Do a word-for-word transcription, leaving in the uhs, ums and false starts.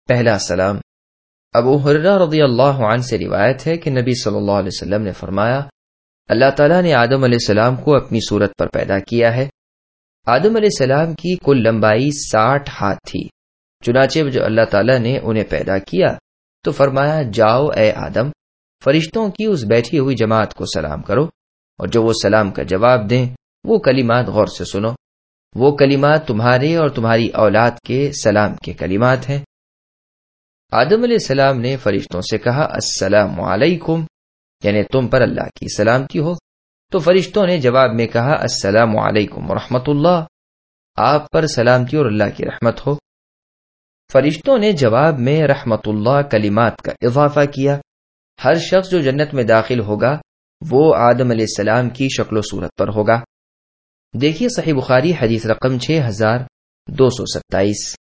پہلا سلام۔ ابو ہریرہ رضی اللہ عنہ سے روایت ہے کہ نبی صلی اللہ علیہ وسلم نے فرمایا، اللہ تعالیٰ نے آدم علیہ السلام کو اپنی صورت پر پیدا کیا ہے۔ آدم علیہ السلام کی کل لمبائی ساٹھ ہاتھ تھی۔ چنانچہ جب اللہ تعالیٰ نے انہیں پیدا کیا تو فرمایا، جاؤ اے آدم، فرشتوں کی اس بیٹھی ہوئی جماعت کو سلام کرو، اور جو وہ سلام کا جواب دیں وہ کلمات غور سے سنو۔ وہ کلمات تمہارے اور تمہاری اولاد کے سلام کے کلمات ہیں۔ آدم علیہ السلام نے فرشتوں سے کہا، السلام علیکم، یعنی تم پر اللہ کی سلامتی ہو۔ تو فرشتوں نے جواب میں کہا، السلام علیکم ورحمۃ اللہ، آپ پر سلامتی اور اللہ کی رحمت ہو۔ فرشتوں نے جواب میں رحمت اللہ کلمات کا اضافہ کیا۔ ہر شخص جو جنت میں داخل ہوگا وہ آدم علیہ السلام کی شکل و صورت پر ہوگا۔ دیکھیے صحیح بخاری حدیث رقم چھ ہزار دو سو ستائیس۔